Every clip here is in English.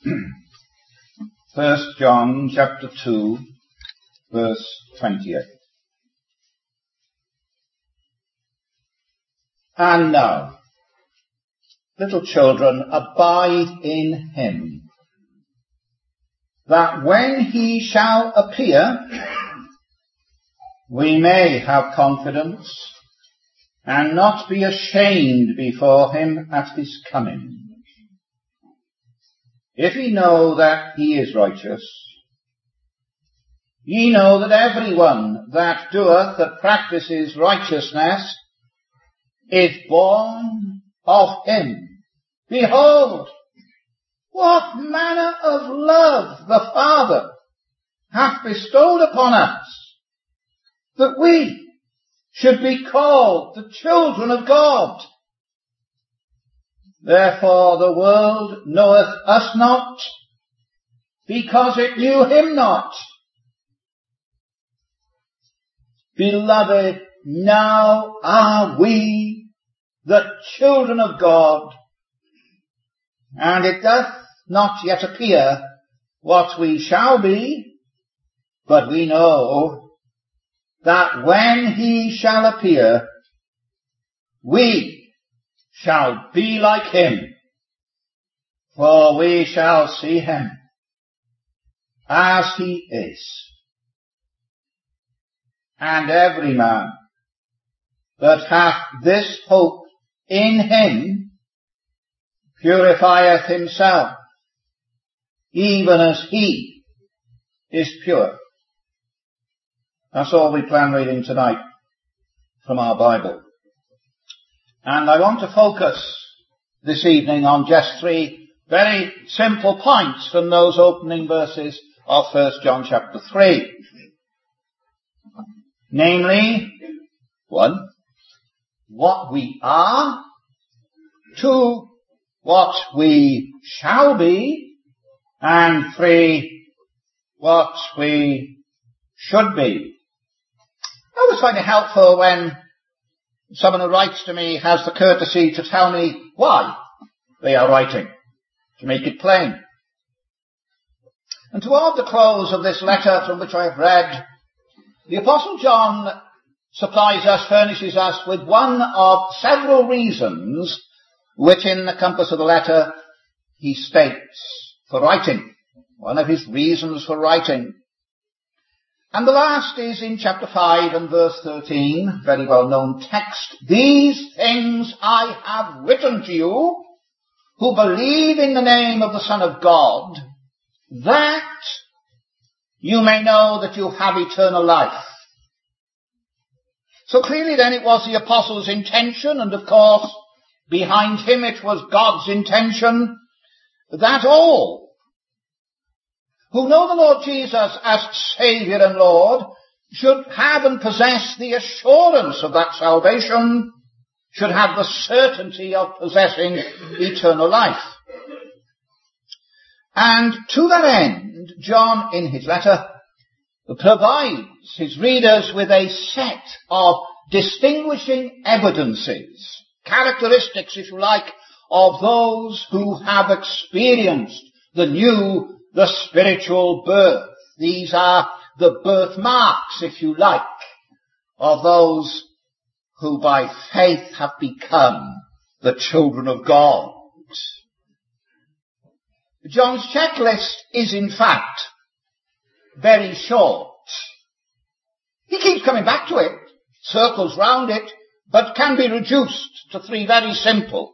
1 John chapter 2, verse 28. And now, little children, abide in him, that when he shall appear, we may have confidence and not be ashamed before him at his coming. If ye know that he is righteous, ye know that everyone that doeth, that practices righteousness, is born of him. Behold, what manner of love the Father hath bestowed upon us, that we should be called the children of God. Therefore the world knoweth us not, because it knew him not. Beloved, now are we the children of God, and it doth not yet appear what we shall be, but we know that when he shall appear, we shall be like him, for we shall see him as he is. And every man that hath this hope in him purifieth himself, even as he is pure. That's all we plan reading tonight from our Bible. And I want to focus this evening on just 3 very simple points from those opening verses of 1 John chapter 3. Namely, 1, what we are; 2, what we shall be; and 3, what we should be. I always find it helpful when someone who writes to me has the courtesy to tell me why they are writing, to make it plain. And toward the close of this letter from which I have read, the Apostle John furnishes us with one of several reasons which in the compass of the letter he states for writing. One of his reasons for writing. And the last is in chapter 5 and verse 13, very well known text. These things I have written to you who believe in the name of the Son of God, that you may know that you have eternal life. So clearly then it was the apostle's intention, and of course behind him it was God's intention, that all who know the Lord Jesus as Saviour and Lord should have and possess the assurance of that salvation, should have the certainty of possessing eternal life. And to that end, John in his letter provides his readers with a set of distinguishing evidences, characteristics, if you like, of those who have experienced the spiritual birth. These are the birthmarks, if you like, of those who by faith have become the children of God. John's checklist is in fact very short. He keeps coming back to it, circles round it, but can be reduced to 3 very simple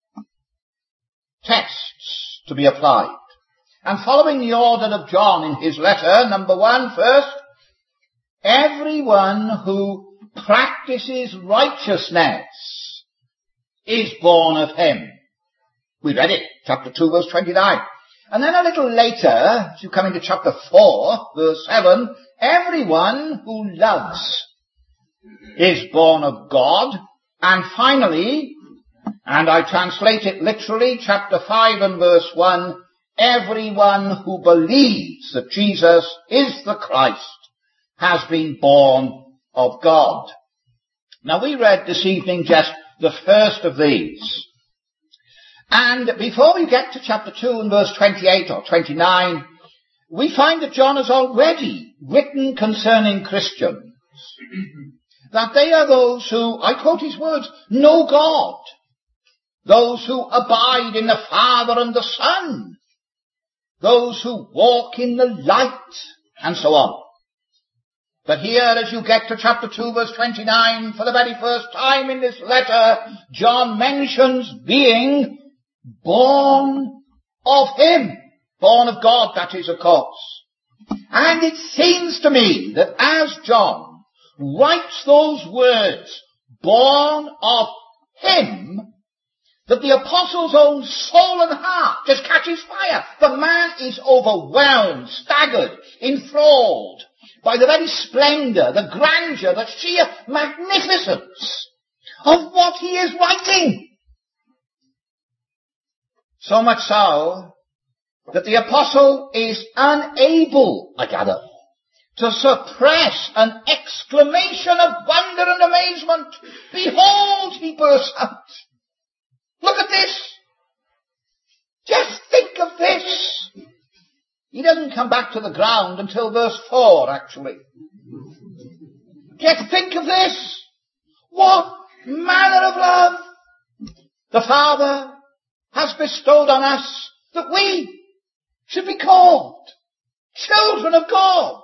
tests to be applied. And following the order of John in his letter, number 1 first, everyone who practices righteousness is born of him. We read it, chapter 2, verse 29. And then a little later, as you come into chapter 4, verse 7, everyone who loves is born of God. And finally, and I translate it literally, chapter 5 and verse 1, everyone who believes that Jesus is the Christ has been born of God. Now we read this evening just the first of these. And before we get to chapter 2 and verse 28 or 29, we find that John has already written concerning Christians that they are those who, I quote his words, know God, those who abide in the Father and the Son, those who walk in the light, and so on. But here, as you get to chapter 2, verse 29, for the very first time in this letter, John mentions being born of him. Born of God, that is, of course. And it seems to me that as John writes those words, born of him, that the apostle's own soul and heart just catches fire. The man is overwhelmed, staggered, enthralled by the very splendor, the grandeur, the sheer magnificence of what he is writing. So much so that the apostle is unable, I gather, to suppress an exclamation of wonder and amazement. Behold, he bursts out. Look at this. Just think of this. He doesn't come back to the ground until verse 4, actually. Just think of this. What manner of love the Father has bestowed on us that we should be called children of God.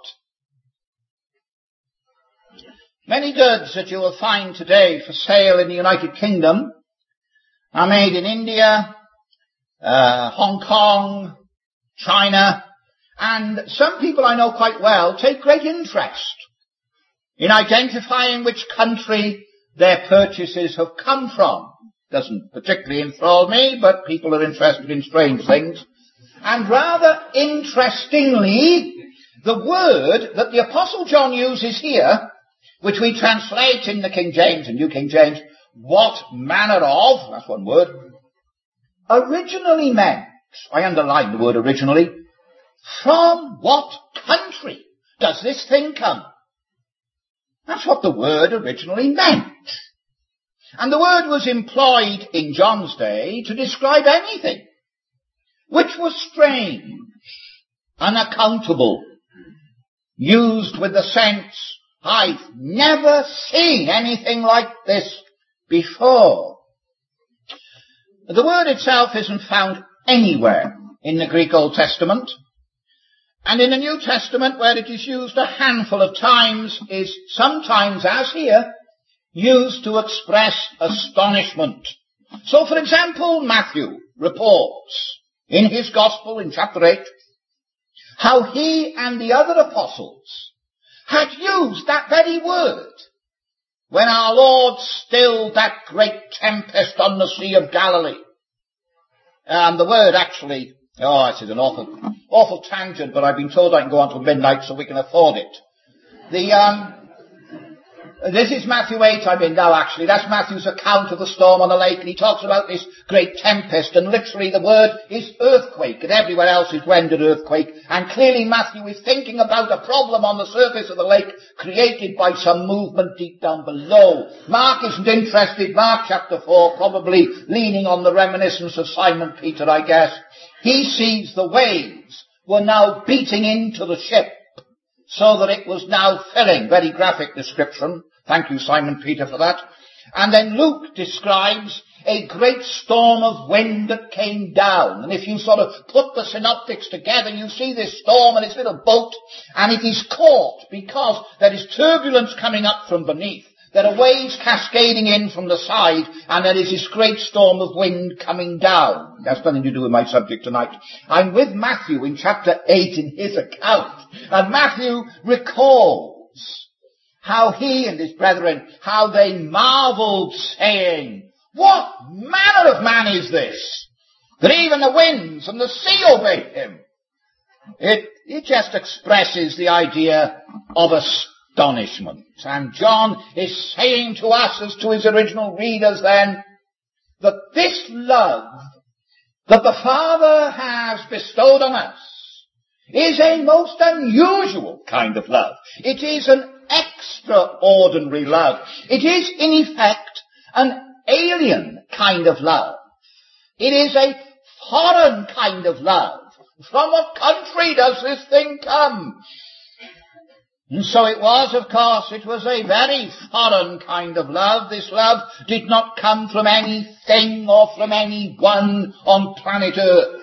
Many goods that you will find today for sale in the United Kingdom are made in India, Hong Kong, China, and some people I know quite well take great interest in identifying which country their purchases have come from. Doesn't particularly enthrall me, but people are interested in strange things. And rather interestingly, the word that the Apostle John uses here, which we translate in the King James and New King James, what manner of, that's one word, originally meant, I underline the word originally, from what country does this thing come? That's what the word originally meant. And the word was employed in John's day to describe anything which was strange, unaccountable, used with the sense, I've never seen anything like this before. The word itself isn't found anywhere in the Greek Old Testament, and in the New Testament, where it is used a handful of times, is sometimes, as here, used to express astonishment. So, for example, Matthew reports in his Gospel in chapter 8 how he and the other apostles had used that very word when our Lord stilled that great tempest on the Sea of Galilee. And the word actually, this is an awful tangent, but I've been told I can go on till midnight so we can afford it. This is Matthew 8 I'm in now, actually. That's Matthew's account of the storm on the lake, and he talks about this great tempest, and literally the word is earthquake, and everywhere else is rendered earthquake. And clearly Matthew is thinking about a problem on the surface of the lake created by some movement deep down below. Mark isn't interested. Mark chapter 4, probably leaning on the reminiscence of Simon Peter, I guess. He sees the waves were now beating into the ship, so that it was now filling. Very graphic description. Thank you, Simon Peter, for that. And then Luke describes a great storm of wind that came down. And if you sort of put the synoptics together, you see this storm and this little boat, and it is caught because there is turbulence coming up from beneath. There are waves cascading in from the side, and there is this great storm of wind coming down. That's nothing to do with my subject tonight. I'm with Matthew in chapter 8 in his account, and Matthew recalls how he and his brethren, how they marveled, saying, what manner of man is this, that even the winds and the sea obey him? It just expresses the idea of astonishment. And John is saying to us, as to his original readers then, that this love that the Father has bestowed on us is a most unusual kind of love. It is an extraordinary love. It is, in effect, an alien kind of love. It is a foreign kind of love. From what country does this thing come? And so it was, of course, it was a very foreign kind of love. This love did not come from anything or from anyone on planet Earth.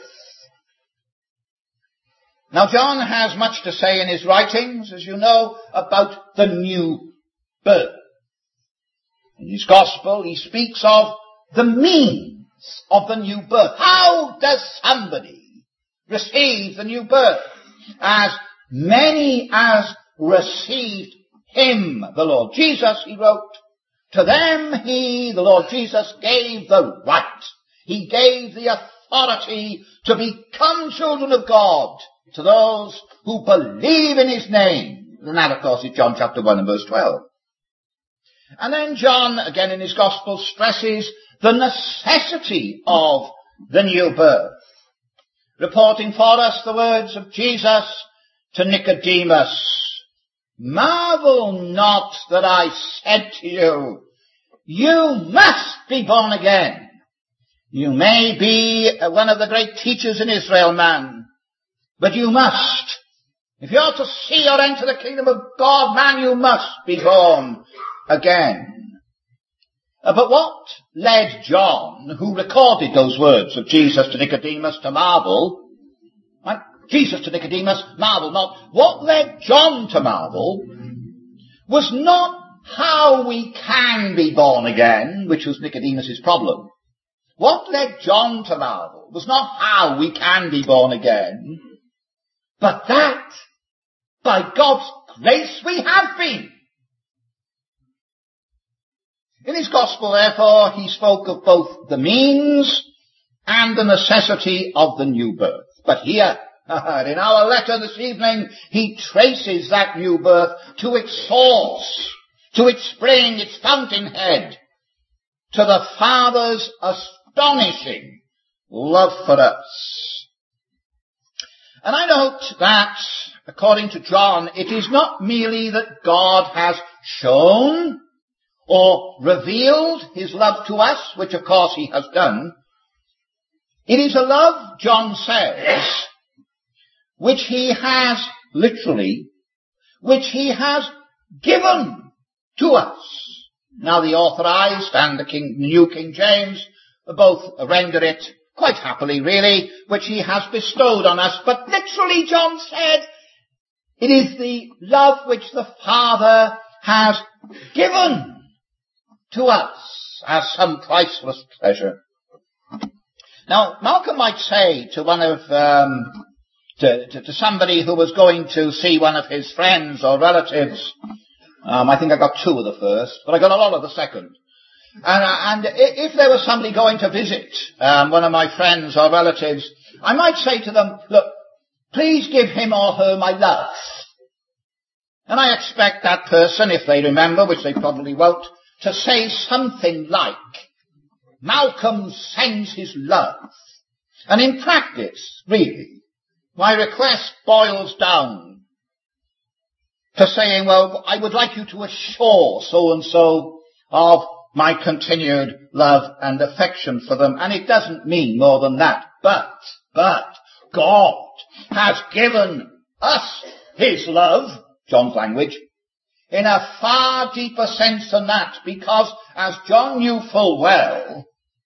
Now, John has much to say in his writings, as you know, about the new birth. In his gospel, he speaks of the means of the new birth. How does somebody receive the new birth? As many as received him, the Lord Jesus, he wrote, to them he, the Lord Jesus, gave the right. He gave the authority to become children of God to those who believe in his name. And that, of course, is John chapter 1 and verse 12. And then John, again in his gospel, stresses the necessity of the new birth, reporting for us the words of Jesus to Nicodemus, marvel not that I said to you, you must be born again. You may be one of the great teachers in Israel, man, but you must. If you are to see or enter the kingdom of God, man, you must be born again. But what led John, who recorded those words of Jesus to Nicodemus, to marvel? Right? Jesus to Nicodemus, marvel not. What led John to marvel was not how we can be born again, which was Nicodemus's problem. What led John to marvel was not how we can be born again, but that by God's grace we have been. In his gospel, therefore, he spoke of both the means and the necessity of the new birth. But here, in our letter this evening, he traces that new birth to its source, to its spring, its fountainhead, to the Father's astonishing love for us. And I note that, according to John, it is not merely that God has shown or revealed his love to us, which of course he has done. It is a love, John says, which he has literally, which he has given to us. Now the Authorized and the New King James both render it quite happily, really, which he has bestowed on us. But literally, John said, it is the love which the Father has given to us as some priceless treasure. Now, Malcolm might say to one of, to somebody who was going to see one of his friends or relatives, I think I got two of the first, but I got a lot of the second. And if there was somebody going to visit one of my friends or relatives, I might say to them, look, please give him or her my love. And I expect that person, if they remember, which they probably won't, to say something like, Malcolm sends his love. And in practice, really, my request boils down to saying, well, I would like you to assure so-and-so of my continued love and affection for them. And it doesn't mean more than that. But God has given us his love, John's language, in a far deeper sense than that, because, as John knew full well,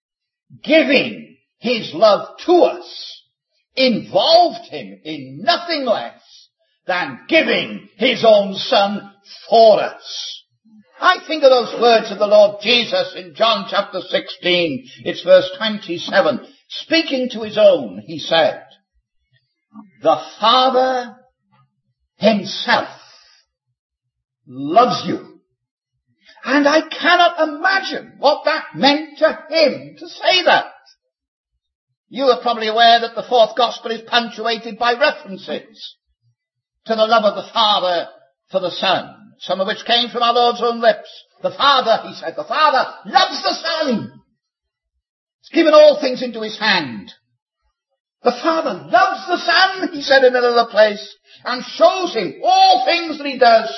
giving his love to us involved him in nothing less than giving his own Son for us. I think of those words of the Lord Jesus in John chapter 16, it's verse 27. Speaking to his own, he said, the Father himself loves you. And I cannot imagine what that meant to him to say that. You are probably aware that the fourth gospel is punctuated by references to the love of the Father for the Son, some of which came from our Lord's own lips. The Father, he said, the Father loves the Son. He's given all things into his hand. The Father loves the Son, he said in another place, and shows him all things that he does.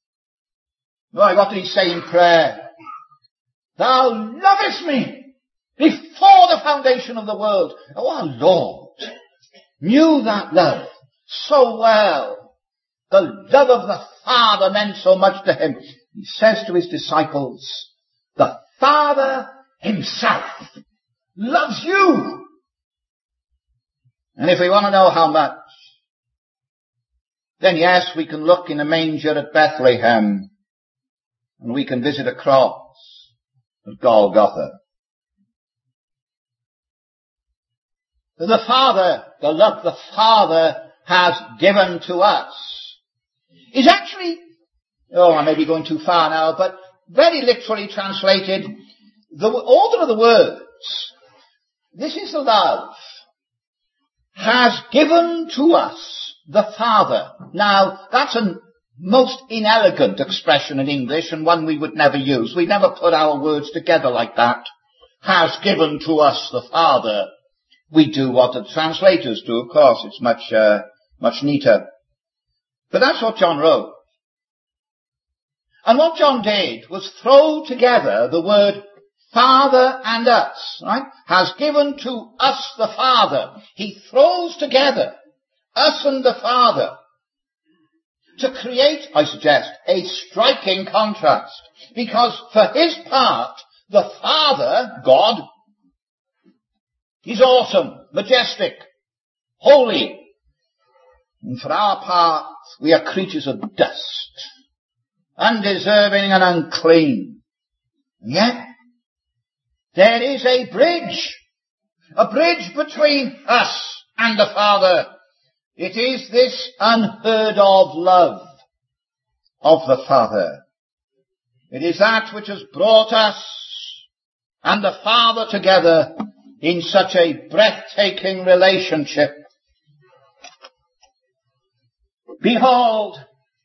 Why, what did he say in prayer? Thou lovest me before the foundation of the world. Oh, our Lord knew that love so well. The love of the Father meant so much to him. He says to his disciples, the Father himself loves you. And if we want to know how much, then yes, we can look in a manger at Bethlehem, and we can visit a cross at Golgotha. The Father, the love the Father has given to us is actually, I may be going too far now, but very literally translated, the order of the words, this is the love, has given to us the Father. Now, that's a most inelegant expression in English and one we would never use. We never put our words together like that. Has given to us the Father. We do what the translators do, of course. It's much neater. But that's what John wrote. And what John did was throw together the word Father and us, right? Has given to us the Father. He throws together us and the Father to create, I suggest, a striking contrast. Because for his part, the Father, God, is awesome, majestic, holy. And for our part, we are creatures of dust, undeserving and unclean. And yet, there is a bridge between us and the Father. It is this unheard of love of the Father. It is that which has brought us and the Father together in such a breathtaking relationship. Behold.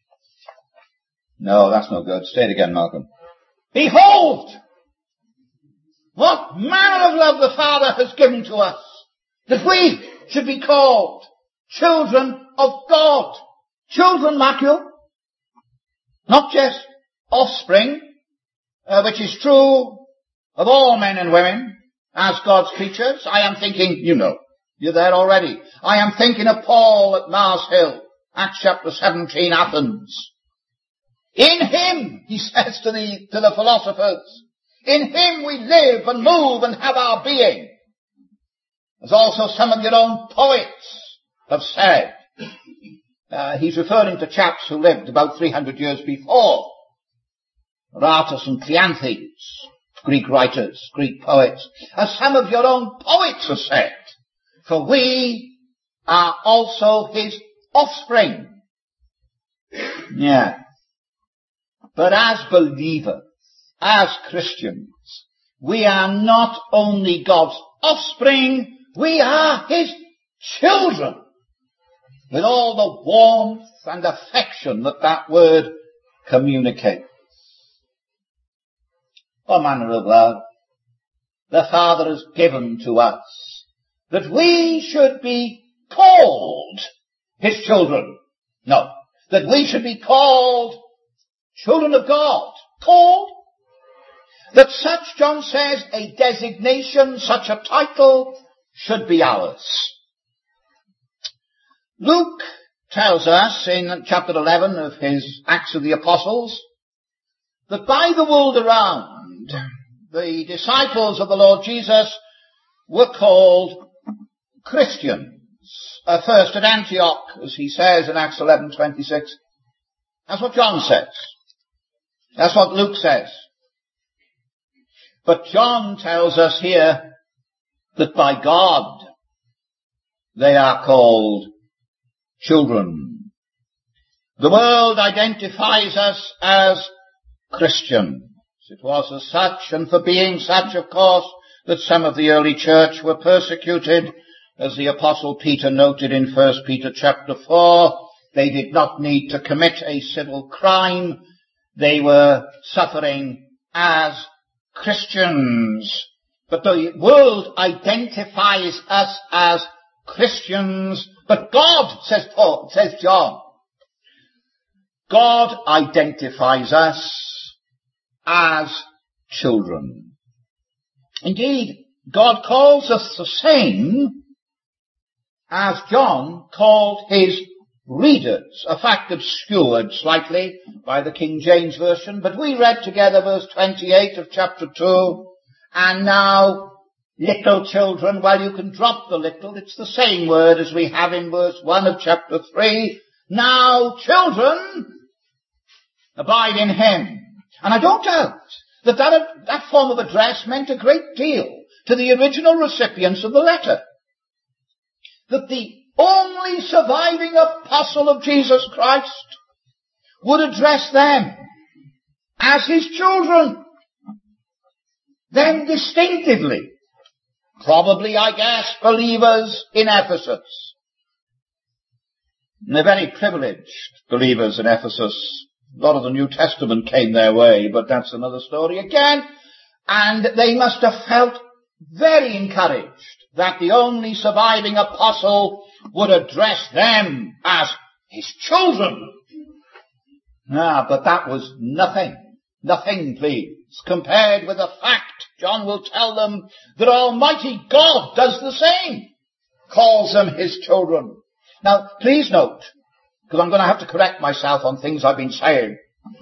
No, that's no good. Say it again, Malcolm. Behold! What manner of love the Father has given to us, that we should be called children of God. Children, mark you, not just offspring, which is true of all men and women as God's creatures. I am thinking, you're there already. I am thinking of Paul at Mars Hill, Acts chapter 17, Athens. In him, he says to the philosophers, in him we live and move and have our being. As also some of your own poets have said. He's referring to chaps who lived about 300 years before. Aratus and Cleanthes, Greek writers, Greek poets. As some of your own poets have said. For we are also his offspring. Yeah. But as believers, as Christians, we are not only God's offspring, we are his children. With all the warmth and affection that word communicates. What manner of love the Father has given to us, that we should be called his children. No, that we should be called children of God. Called. That such, John says, a designation, such a title should be ours. Luke tells us in chapter 11 of his Acts of the Apostles that by the world around, the disciples of the Lord Jesus were called Christians. First at Antioch, as he says in Acts 11:26. That's what John says. That's what Luke says. But John tells us here that by God they are called children. The world identifies us as Christians. It was as such, and for being such, of course, that some of the early church were persecuted, as the Apostle Peter noted in 1 Peter chapter 4. They did not need to commit a civil crime. They were suffering as Christians. But the world identifies us as Christians. But God, says John, God identifies us as children. Indeed, God calls us the same as John called his readers, a fact obscured slightly by the King James Version, but we read together verse 28 of chapter 2, and now little children, well, you can drop the little, it's the same word as we have in verse 1 of chapter 3, now children, abide in him. And I don't doubt that form of address meant a great deal to the original recipients of the letter. That the only surviving apostle of Jesus Christ would address them as his children. Then distinctively, probably, I guess, believers in Ephesus. And they're very privileged believers in Ephesus. A lot of the New Testament came their way, but that's another story again. And they must have felt very encouraged that the only surviving apostle would address them as his children. But that was nothing, please, compared with the fact, John will tell them, that Almighty God does the same, calls them his children. Now, please note, because I'm going to have to correct myself on things I've been saying,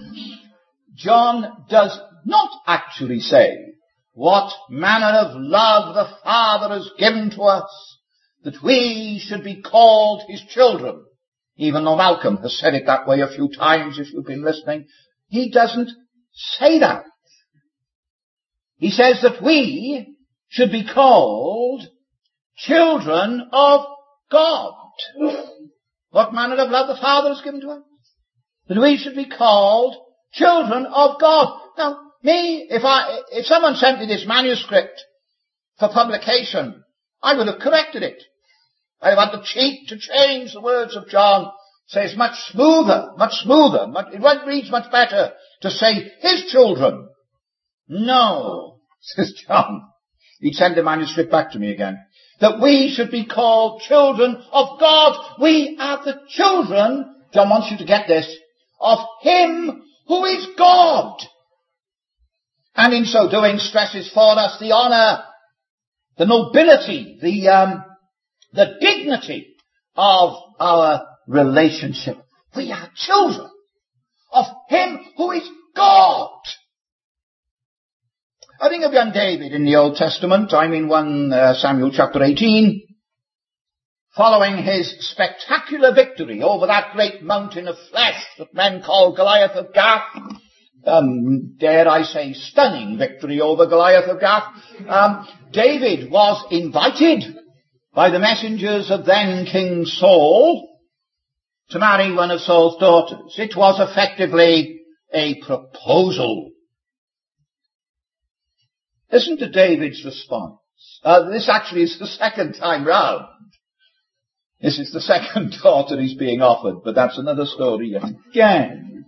John does not actually say what manner of love the Father has given to us, that we should be called his children. Even though Malcolm has said it that way a few times, if you've been listening, he doesn't say that. He says that we should be called children of God. What manner of love the Father has given to us? That we should be called children of God. Now, if someone sent me this manuscript for publication, I would have corrected it. I would have had the cheek to change the words of John. Says much smoother. It reads much better to say his children. No, says John. He'd send the manuscript back to me again. That we should be called children of God. We are the children, John wants you to get this, of him who is God. And in so doing stresses for us the honor, the nobility, the dignity of our relationship. We are children of him who is God. I think of young David in the Old Testament. I'm in 1 Samuel chapter 18. Following his spectacular victory over that great mountain of flesh that men call Goliath of Gath. Dare I say stunning victory over Goliath of Gath. David was invited by the messengers of then King Saul to marry one of Saul's daughters. It was effectively a proposal. Listen to David's response. This actually is the second time round. This is the second daughter he's being offered, but that's another story again.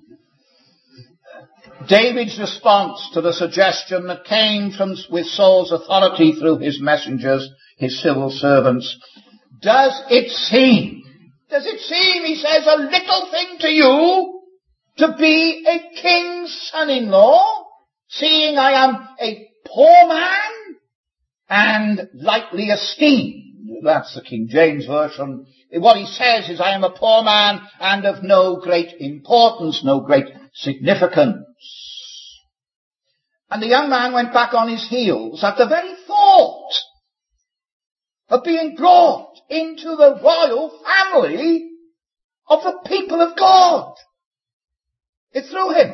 David's response to the suggestion that came with Saul's authority through his messengers, his civil servants. Does it seem, he says, a little thing to you to be a king's son-in-law, seeing I am a poor man and lightly esteemed? That's the King James Version. What he says is, I am a poor man and of no great importance, no great significance. And the young man went back on his heels at the very thought of being brought into the royal family of the people of God. It threw him.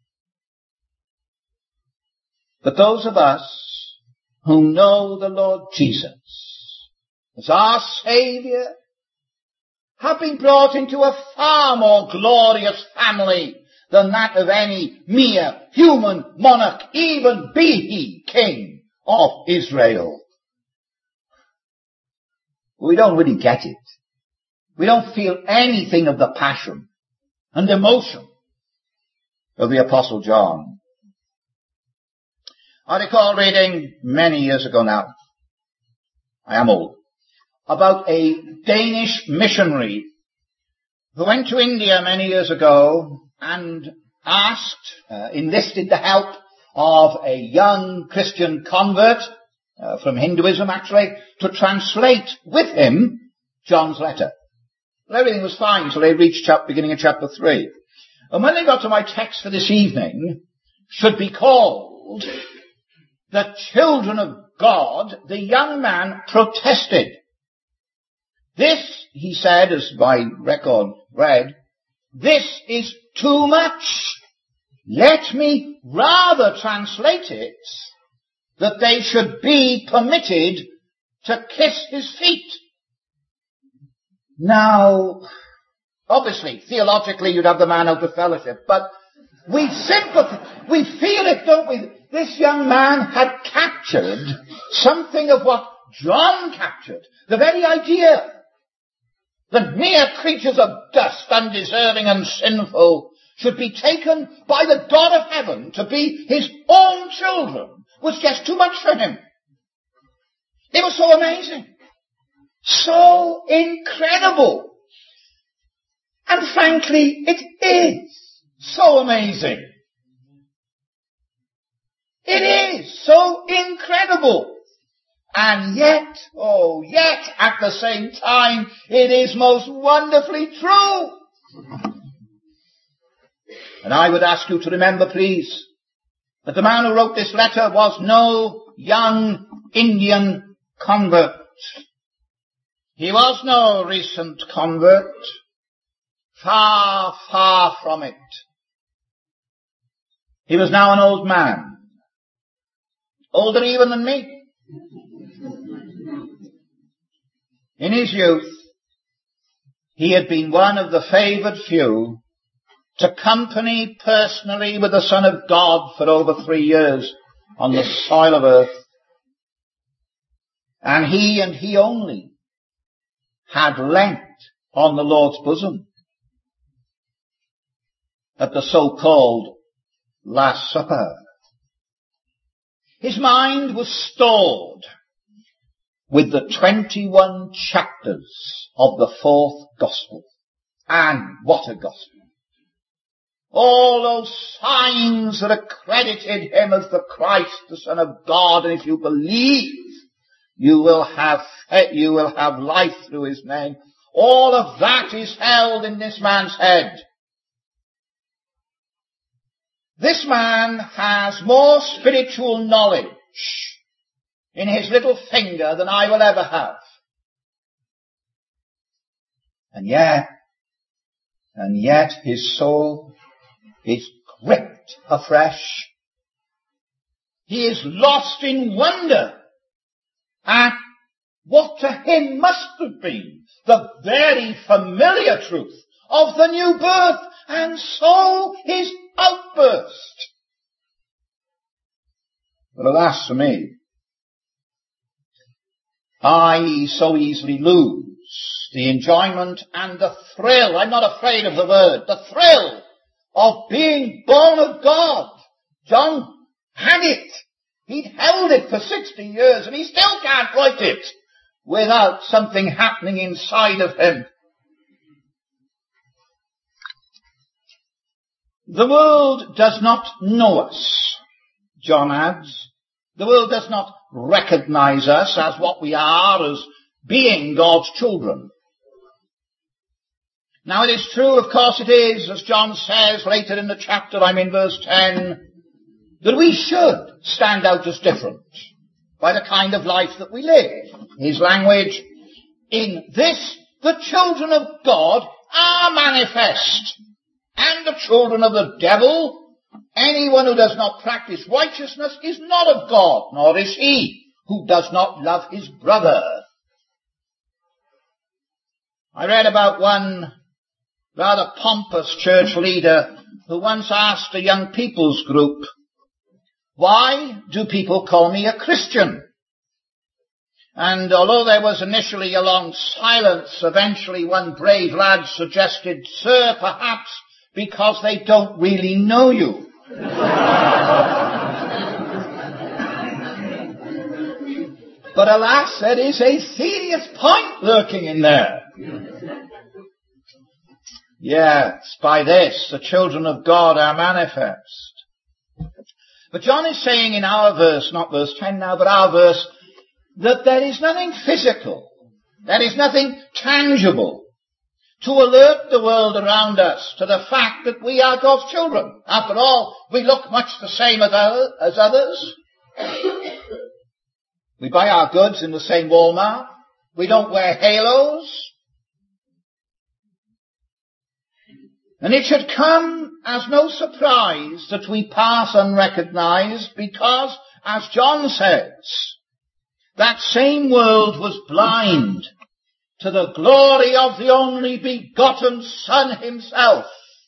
But those of us who know the Lord Jesus as our Saviour have been brought into a far more glorious family than that of any mere human monarch, even be he king of Israel. We don't really get it. We don't feel anything of the passion and emotion of the Apostle John. I recall reading many years ago now, I am old, about a Danish missionary who went to India many years ago and enlisted the help of a young Christian convert from Hinduism actually, to translate with him John's letter. Well, everything was fine until they reached beginning of chapter 3. And when they got to my text for this evening, should be called the children of God, the young man protested. This, he said, as my record read, this is too much. Let me rather translate it that they should be permitted to kiss his feet. Now, obviously, theologically you'd have the man out of fellowship, but we sympathize, we feel it, don't we? This young man had captured something of what John captured, the very idea that mere creatures of dust, undeserving and sinful, should be taken by the God of heaven to be his own children was just too much for him. It was so amazing. So incredible. And frankly, it is so amazing. It is so incredible. And yet, at the same time, it is most wonderfully true. And I would ask you to remember, please, that the man who wrote this letter was no young Indian convert. He was no recent convert. Far, far from it. He was now an old man. Older even than me. In his youth, he had been one of the favoured few to company personally with the Son of God for over 3 years on the soil of earth. And he only had leant on the Lord's bosom at the so-called Last Supper. His mind was stored with the 21 chapters of the fourth gospel. And what a gospel. All those signs that accredited him as the Christ, the Son of God, and if you believe, you will have life through his name. All of that is held in this man's head. This man has more spiritual knowledge in his little finger than I will ever have. And yet his soul is gripped afresh. He is lost in wonder at what to him must have been the very familiar truth of the new birth, and so his outburst. But alas for me, I so easily lose the enjoyment and the thrill, I'm not afraid of the word, the thrill of being born of God. John had it. He'd held it for 60 years and he still can't write it without something happening inside of him. The world does not know us, John adds. The world does not recognize us as what we are, as being God's children. Now it is true, of course it is, as John says later in the chapter, I'm in verse 10, that we should stand out as different by the kind of life that we live. His language, in this the children of God are manifest, and the children of the devil. Anyone who does not practice righteousness is not of God, nor is he who does not love his brother. I read about one rather pompous church leader who once asked a young people's group, "Why do people call me a Christian?" And although there was initially a long silence, eventually one brave lad suggested, "Sir, perhaps because they don't really know you." But alas, there is a serious point lurking in there. Yes, by this the children of God are manifest. But John is saying in our verse, not verse 10 now, but our verse, that there is nothing physical, there is nothing tangible to alert the world around us to the fact that we are God's children. After all, we look much the same as others. We buy our goods in the same Walmart. We don't wear halos. And it should come as no surprise that we pass unrecognized because, as John says, that same world was blind to the glory of the only begotten Son himself.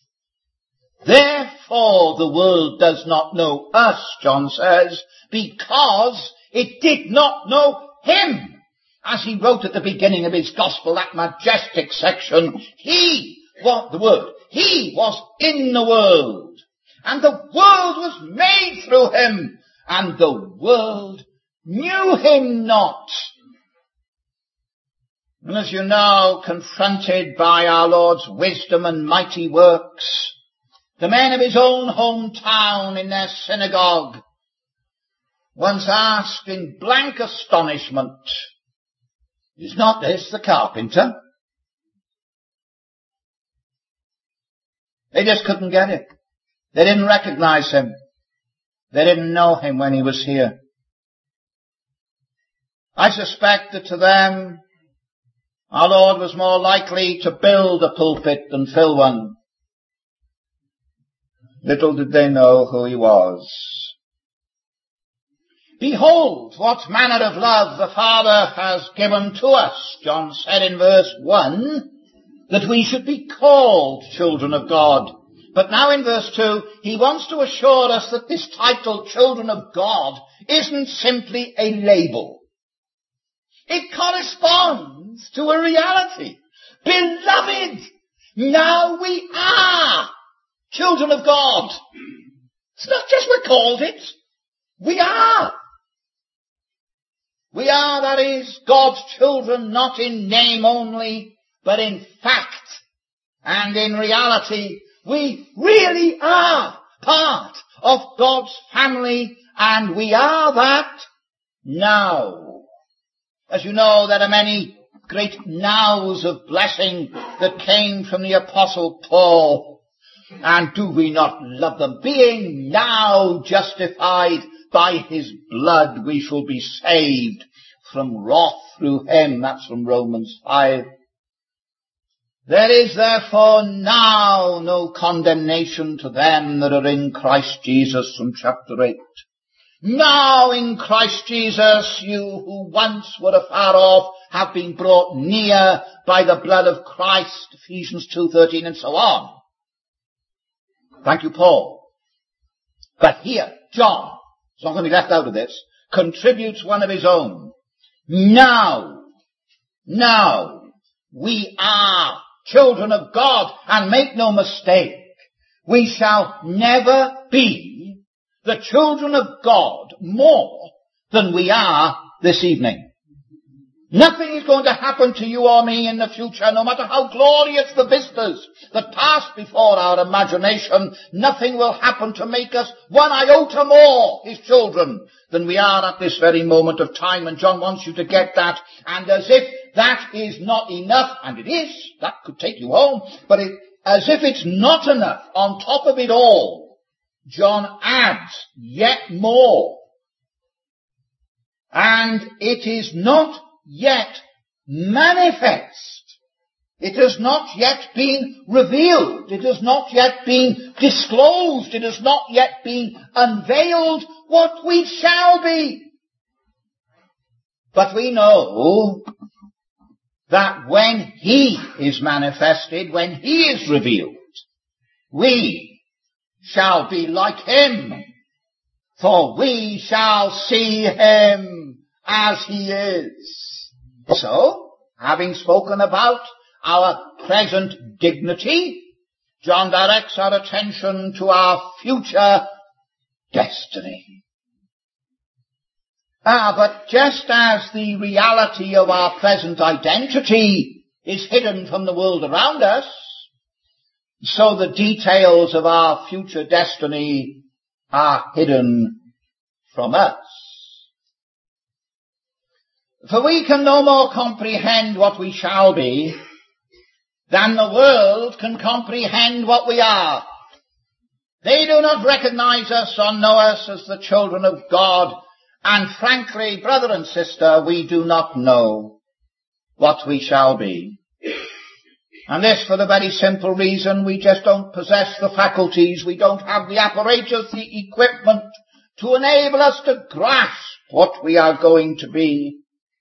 Therefore the world does not know us, John says, because it did not know him. As he wrote at the beginning of his gospel, that majestic section, he was the Word. He was in the world, and the world was made through him, and the world knew him not. And as you know, confronted by our Lord's wisdom and mighty works, the men of his own hometown in their synagogue once asked in blank astonishment, "Is not this the carpenter?" They just couldn't get it. They didn't recognize him. They didn't know him when he was here. I suspect that to them, our Lord was more likely to build a pulpit than fill one. Little did they know who he was. Behold, what manner of love the Father has given to us, John said in verse 1, that we should be called children of God. But now in verse 2, he wants to assure us that this title, children of God, isn't simply a label. It corresponds to a reality. Beloved, now we are children of God. It's not just we're called it. We are. We are, that is, God's children, not in name only, but in fact and in reality. We really are part of God's family, and we are that now. As you know, there are many great nows of blessing that came from the Apostle Paul. And do we not love them? Being now justified by his blood, we shall be saved from wrath through him. That's from Romans 5. There is therefore now no condemnation to them that are in Christ Jesus, from chapter 8. Now in Christ Jesus, you who once were afar off have been brought near by the blood of Christ, Ephesians 2:13, and so on. Thank you, Paul. But here, John, is not going to be left out of this, contributes one of his own. Now, we are children of God, and make no mistake, we shall never be the children of God more than we are this evening. Nothing is going to happen to you or me in the future, no matter how glorious the vistas that pass before our imagination. Nothing will happen to make us one iota more his children than we are at this very moment of time. And John wants you to get that. And as if that is not enough, and it is, that could take you home, but as if it's not enough, on top of it all, John adds yet more. And it is not yet manifest. It has not yet been revealed. It has not yet been disclosed. It has not yet been unveiled what we shall be. But we know that when he is manifested, when he is revealed, we shall be like him, for we shall see him as he is. So, having spoken about our present dignity, John directs our attention to our future destiny. But just as the reality of our present identity is hidden from the world around us, so the details of our future destiny are hidden from us. For we can no more comprehend what we shall be than the world can comprehend what we are. They do not recognize us or know us as the children of God. And frankly, brother and sister, we do not know what we shall be. And this for the very simple reason we just don't possess the faculties, we don't have the apparatus, the equipment to enable us to grasp what we are going to be.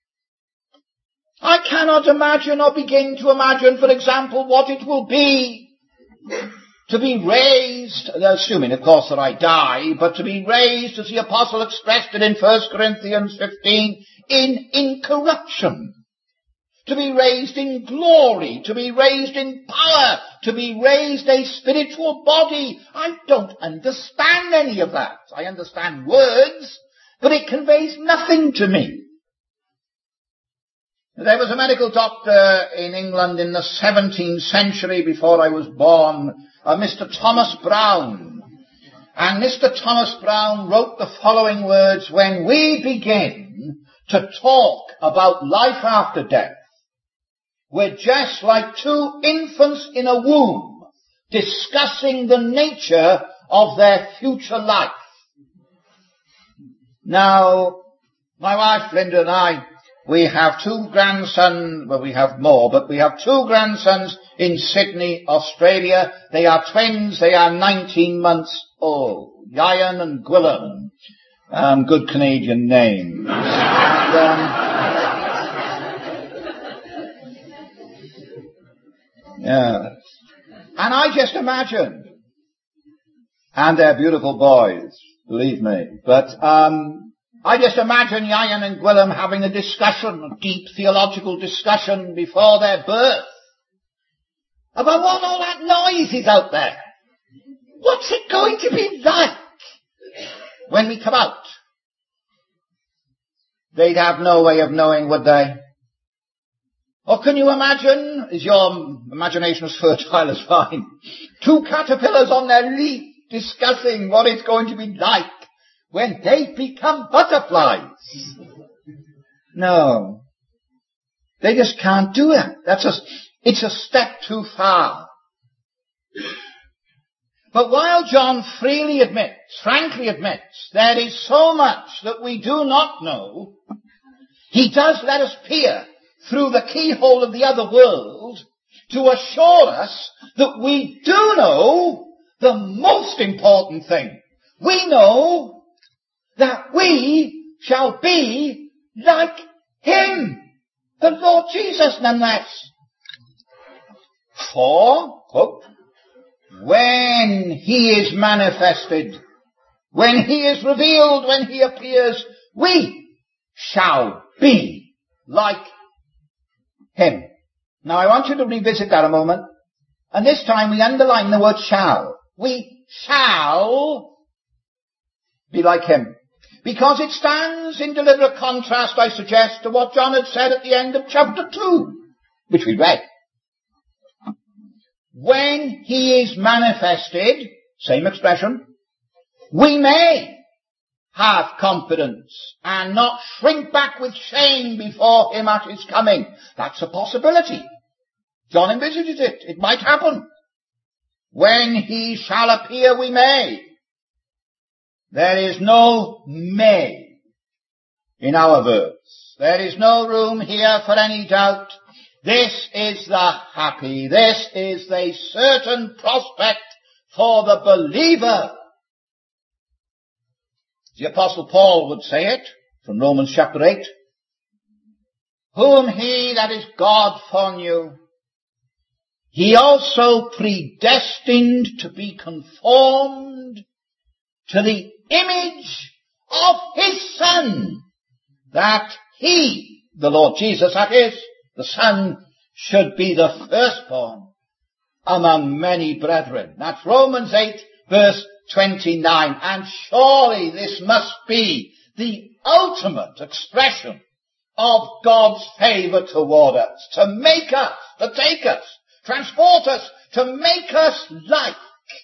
I cannot imagine or begin to imagine, for example, what it will be to be raised, assuming of course that I die, but to be raised, as the apostle expressed it in 1 Corinthians 15, in incorruption. To be raised in glory, to be raised in power, to be raised a spiritual body. I don't understand any of that. I understand words, but it conveys nothing to me. There was a medical doctor in England in the 17th century before I was born, Mr. Thomas Brown. And Mr. Thomas Brown wrote the following words: when we begin to talk about life after death, we're just like two infants in a womb discussing the nature of their future life. Now, my wife Linda and I, we have two grandsons, well we have more, but we have two grandsons in Sydney, Australia. They are twins, they are 19 months old. Ian and Gwilym. Good Canadian name. Yeah. And I just imagine, and they're beautiful boys, believe me, but I just imagine Ian and Gwilym having a discussion, a deep theological discussion before their birth about what all that noise is out there. What's it going to be like when we come out? They'd have no way of knowing, would they? Or can you imagine, is your imagination as fertile as mine, two caterpillars on their leaf discussing what it's going to be like when they become butterflies? No. They just can't do it. It's a step too far. But while John frankly admits, there is so much that we do not know, he does let us peer through the keyhole of the other world to assure us that we do know the most important thing. We know that we shall be like him, the Lord Jesus, none less. For, quote, when he is manifested, when he is revealed, when he appears, we shall be like him. Now I want you to revisit that a moment, and this time we underline the word shall. We shall be like him. Because it stands in deliberate contrast, I suggest, to what John had said at the end of chapter 2, which we read. When he is manifested, same expression, we may have confidence and not shrink back with shame before him at his coming. That's a possibility. John envisages it. It might happen. When he shall appear, we may. There is no may in our verse. There is no room here for any doubt. This is the happy, this is the certain prospect for the believer. The Apostle Paul would say it from Romans chapter 8. Whom he, that is God, foreknew, he also predestined to be conformed to the image of his Son, that he, the Lord Jesus that is, the Son, should be the firstborn among many brethren. That's Romans 8 verse 29. And surely this must be the ultimate expression of God's favour toward us, to make us, to take us, transport us, to make us like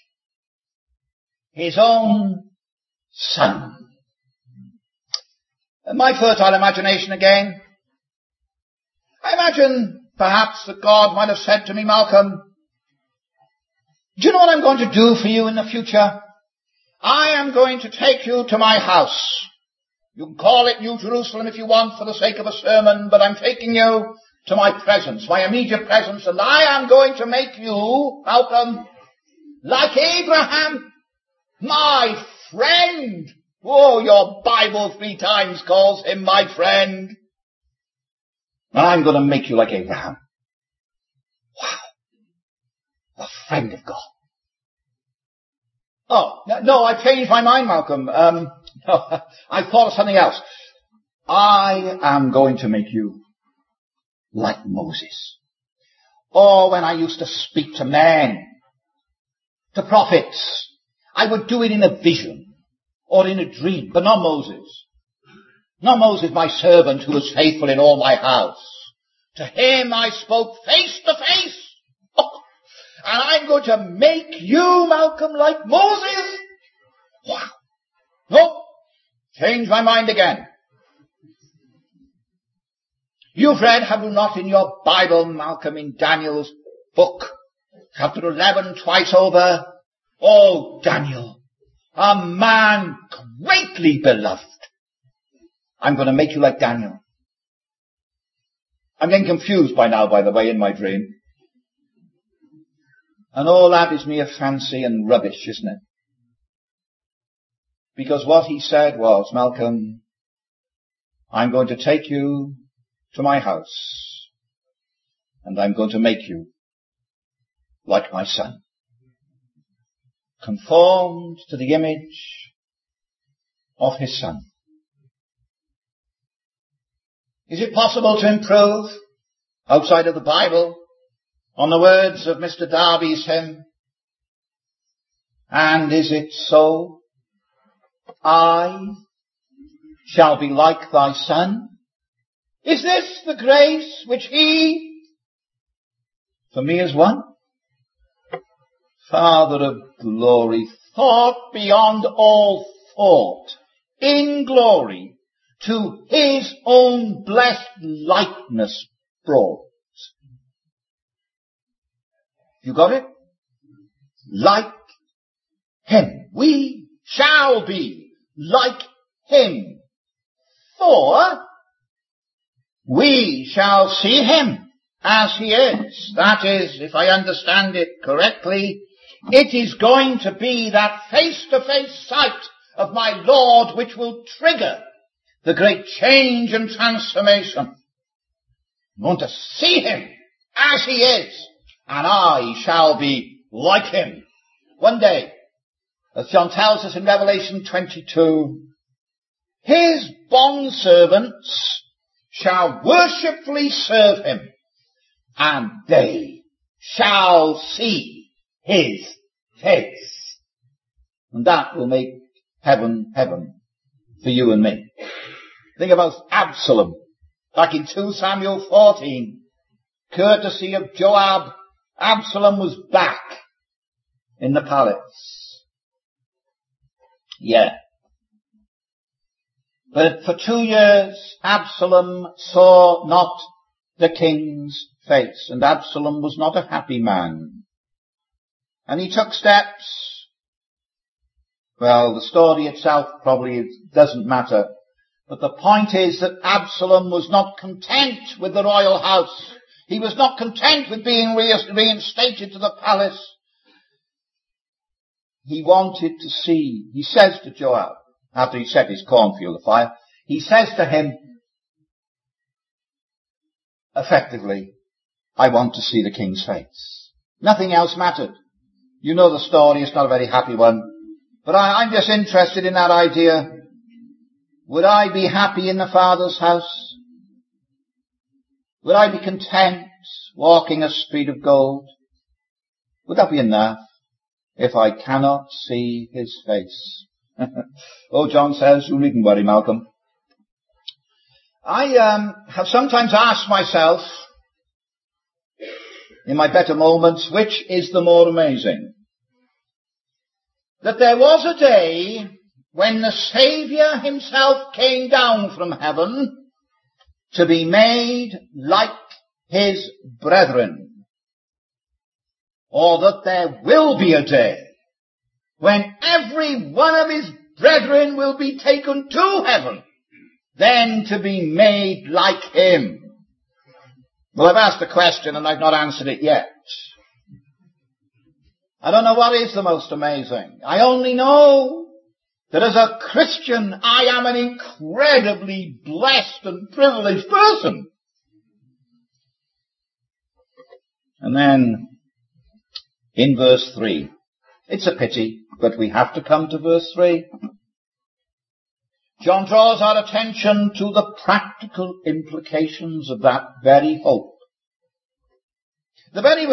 his own Son. My fertile imagination again I imagine perhaps that God might have said to me, Malcolm, do you know what I'm going to do for you in the future? I am going to take you to my house. You can call it New Jerusalem if you want for the sake of a sermon, but I'm taking you to my presence, my immediate presence, and I am going to make you, Malcolm, like Abraham, my friend. Oh, your Bible 3 times calls him my friend. And I'm going to make you like Abraham. Wow. The friend of God. Oh, no, I changed my mind, Malcolm. No, I thought of something else. I am going to make you like Moses. Or when I used to speak to men, to prophets, I would do it in a vision or in a dream, but not Moses. Not Moses, my servant, who was faithful in all my house. To him I spoke face to face. Oh, and I'm going to make you, Malcolm, like Moses. Wow. No, change my mind again. You've read, have you not, in your Bible, Malcolm, in Daniel's book, chapter 11, twice over? Oh, Daniel, a man greatly beloved. I'm going to make you like Daniel. I'm getting confused by now, by the way, in my dream. And all that is mere fancy and rubbish, isn't it? Because what he said was, Malcolm, I'm going to take you to my house, and I'm going to make you like my son, conformed to the image of his son. Is it possible to improve, outside of the Bible, on the words of Mr. Darby's hymn? And is it so? I shall be like thy son. Is this the grace which he for me has won? Father of glory, thought beyond all thought, in glory, to his own blessed likeness brought. You got it? Like him. We shall be like him. For we shall see him as he is. That is, if I understand it correctly, it is going to be that face-to-face sight of my Lord which will trigger the great change and transformation. I want to see him as he is, and I shall be like him. One day, as John tells us in Revelation 22, his bondservants shall worshipfully serve him, and they shall see his face. And that will make heaven, heaven for you and me. Think about Absalom, back in 2 Samuel 14. Courtesy of Joab, Absalom was back in the palace. Yeah. But for 2 years, Absalom saw not the king's face, and Absalom was not a happy man. And he took steps. Well, the story itself probably doesn't matter. But the point is that Absalom was not content with the royal house. He was not content with being reinstated to the palace. He wanted to see, he says to Joab, after he set his cornfield afire, he says to him, effectively, I want to see the king's face. Nothing else mattered. You know the story, it's not a very happy one. But I'm just interested in that idea. Would I be happy in the Father's house? Would I be content walking a street of gold? Would that be enough if I cannot see his face? Oh, John says, you needn't worry, Malcolm. I have sometimes asked myself, in my better moments, which is the more amazing? That there was a day when the Saviour himself came down from heaven to be made like his brethren, or that there will be a day when every one of his brethren will be taken to heaven, then to be made like him. Well, I've asked a question and I've not answered it yet. I don't know what is the most amazing. I only know that as a Christian, I am an incredibly blessed and privileged person. And then, in verse 3, it's a pity, but we have to come to verse 3. John draws our attention to the practical implications of that very hope. The very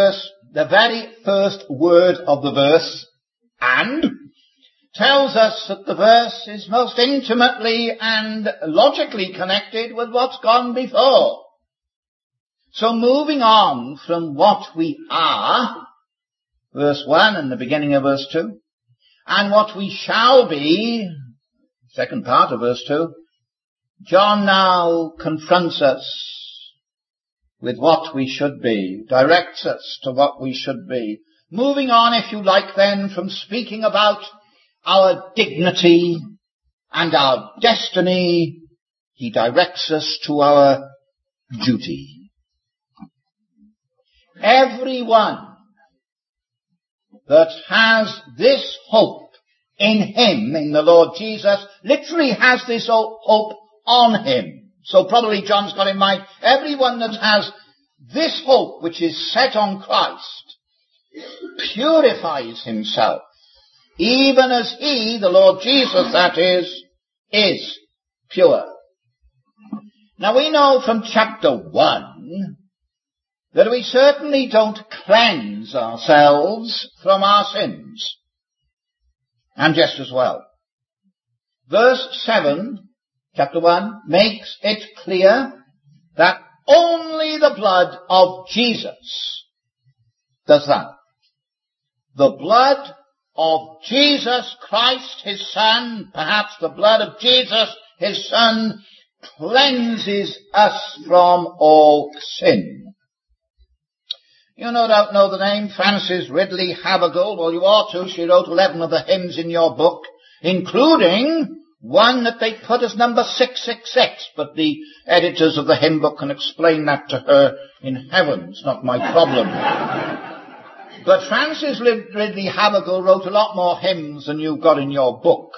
first word of the verse, and, tells us that the verse is most intimately and logically connected with what's gone before. So moving on from what we are, verse 1 and the beginning of verse 2, and what we shall be, second part of verse 2, John now confronts us with what we should be, directs us to what we should be. Moving on, if you like, then, from speaking about our dignity and our destiny, he directs us to our duty. Everyone that has this hope in him, in the Lord Jesus, literally has this hope on him. So probably John's got in mind, everyone that has this hope which is set on Christ purifies himself, even as he, the Lord Jesus that is pure. Now we know from chapter 1 that we certainly don't cleanse ourselves from our sins. And just as well. Verse 7, chapter 1, makes it clear that only the blood of Jesus does that. The blood of Jesus Christ, his Son, perhaps the blood of Jesus, his Son, cleanses us from all sin. You no doubt know the name Frances Ridley Havergal. Well, you ought to. She wrote 11 of the hymns in your book, including one that they put as number 666, but the editors of the hymn book can explain that to her in heaven. It's not my problem. But Frances Ridley Havergal wrote a lot more hymns than you've got in your book.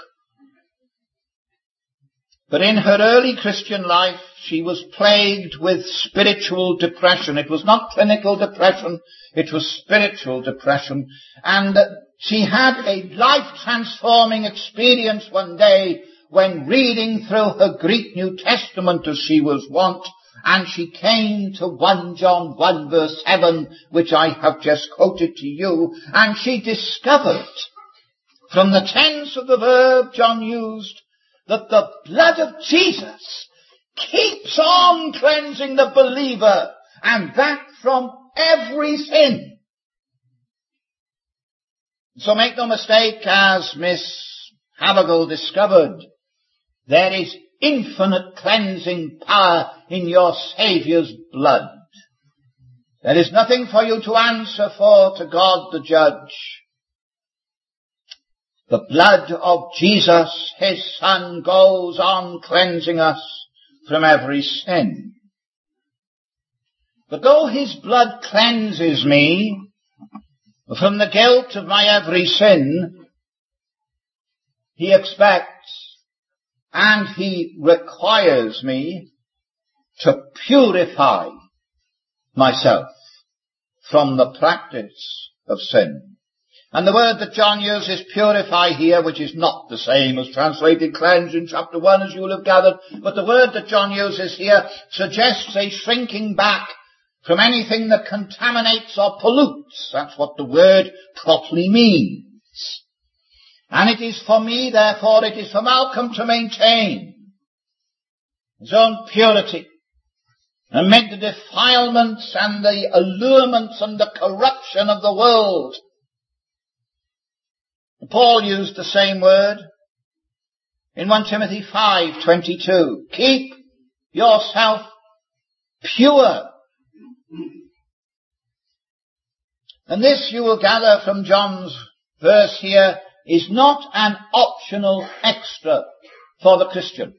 But in her early Christian life, she was plagued with spiritual depression. It was not clinical depression, it was spiritual depression. And she had a life-transforming experience one day when reading through her Greek New Testament as she was wont, and she came to 1 John 1 verse 7, which I have just quoted to you, and she discovered from the tense of the verb John used that the blood of Jesus keeps on cleansing the believer, and that from every sin. So make no mistake, as Miss Havergal discovered, there is infinite cleansing power in your Saviour's blood. There is nothing for you to answer for to God the judge. The blood of Jesus, his Son, goes on cleansing us from every sin. But though his blood cleanses me from the guilt of my every sin, he expects and he requires me to purify myself from the practice of sin. And the word that John uses, purify here, which is not the same as translated cleanse in chapter 1, as you will have gathered, but the word that John uses here suggests a shrinking back from anything that contaminates or pollutes. That's what the word properly means. And it is for me, therefore, it is for Malcolm to maintain his own purity amid the defilements and the allurements and the corruption of the world. Paul used the same word in 1 Timothy 5:22. Keep yourself pure And this, you will gather from John's verse here, is not an optional extra for the Christian.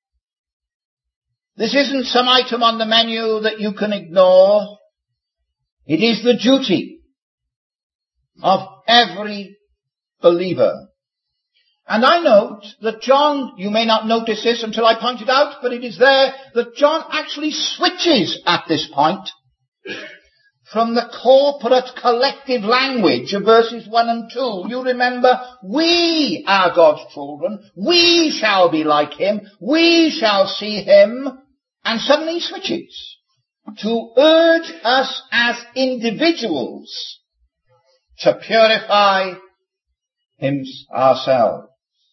This isn't some item on the menu that you can ignore. It is the duty of every believer. And I note that John, you may not notice this until I point it out, but it is there that John actually switches at this point from the corporate collective language of verses 1 and 2. You remember, we are God's children. We shall be like him. We shall see him. And suddenly he switches to urge us as individuals to purify ourselves.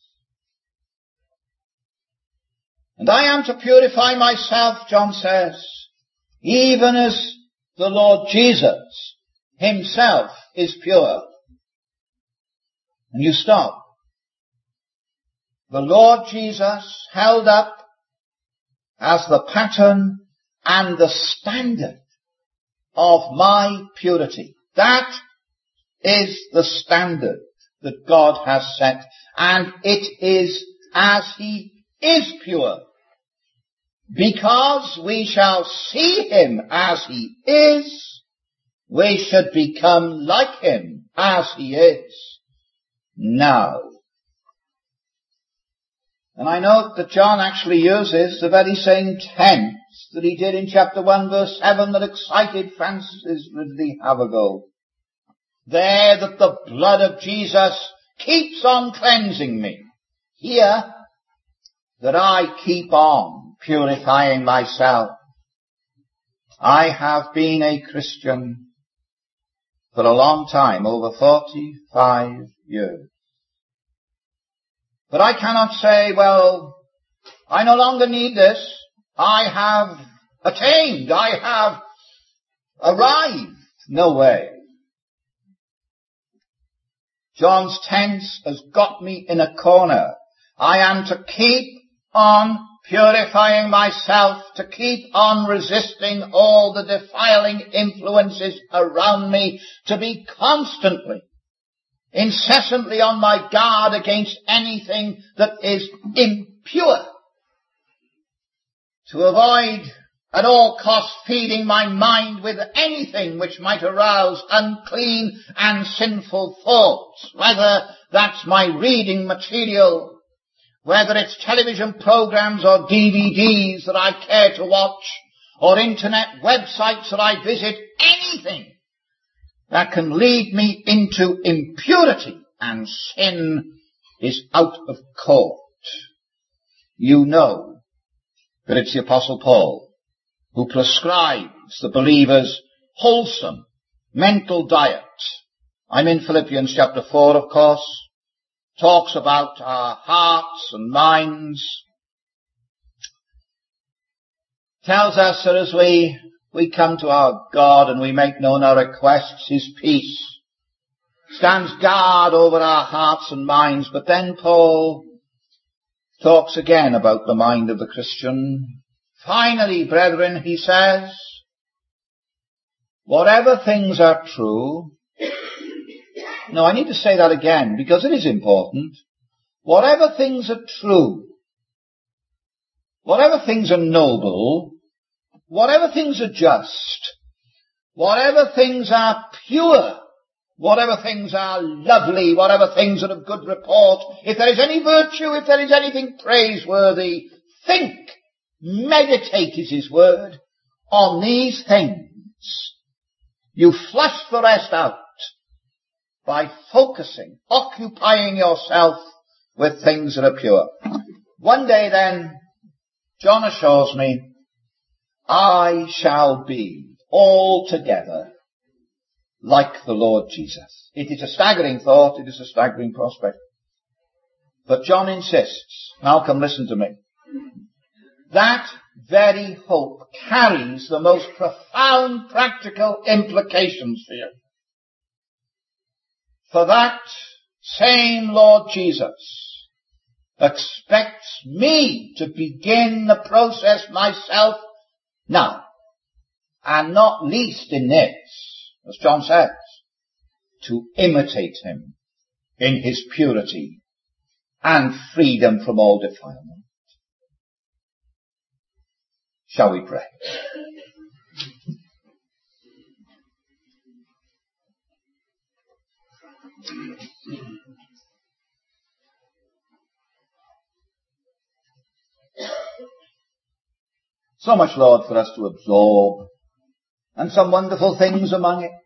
And I am to purify myself, John says, even as the Lord Jesus himself is pure. And you stop. The Lord Jesus held up as the pattern and the standard of my purity. That is the standard that God has set, and it is as he is pure. Because we shall see him as he is, we should become like him as he is now. And I note that John actually uses the very same tense that he did in chapter 1 verse 7 that excited Francis Ridley Havergal. There that the blood of Jesus keeps on cleansing me. Here that I keep on purifying myself. I have been a Christian for a long time, over 45 years. But I cannot say, well, I no longer need this. I have attained. I have arrived. No way. John's tense has got me in a corner. I am to keep on purifying myself, to keep on resisting all the defiling influences around me, to be constantly, incessantly on my guard against anything that is impure, to avoid at all costs feeding my mind with anything which might arouse unclean and sinful thoughts, whether that's my reading material, whether it's television programs or DVDs that I care to watch, or internet websites that I visit, anything that can lead me into impurity and sin is out of court. You know that it's the Apostle Paul who prescribes the believer's wholesome mental diet. I'm in Philippians chapter 4, of course. Talks about our hearts and minds. Tells us that as we come to our God and we make known our requests, his peace stands guard over our hearts and minds. But then Paul talks again about the mind of the Christian. Finally, brethren, he says, whatever things are true. No, I need to say that again because it is important. Whatever things are true, whatever things are noble, whatever things are just, whatever things are pure, whatever things are lovely, whatever things are of good report, if there is any virtue, if there is anything praiseworthy, think, meditate is his word, on these things. You flush the rest out by focusing, occupying yourself with things that are pure. One day then, John assures me, I shall be altogether like the Lord Jesus. It is a staggering thought, it is a staggering prospect. But John insists, Malcolm, listen to me, that very hope carries the most profound practical implications for you. For that same Lord Jesus expects me to begin the process myself now. and not least in this, as John says, to imitate him in his purity and freedom from all defilement. Shall we pray? So much, Lord, for us to absorb, and some wonderful things among it.